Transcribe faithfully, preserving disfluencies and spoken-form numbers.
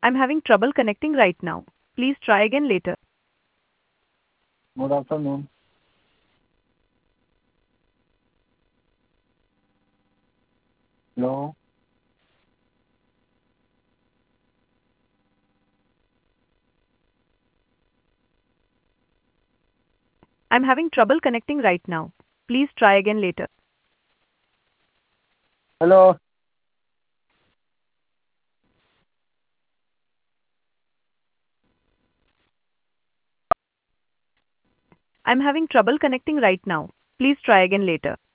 I'm having trouble connecting right now. Please try again later. Good afternoon. Hello. I'm having trouble connecting right now. Please try again later. Hello. I'm having trouble connecting right now. Please try again later.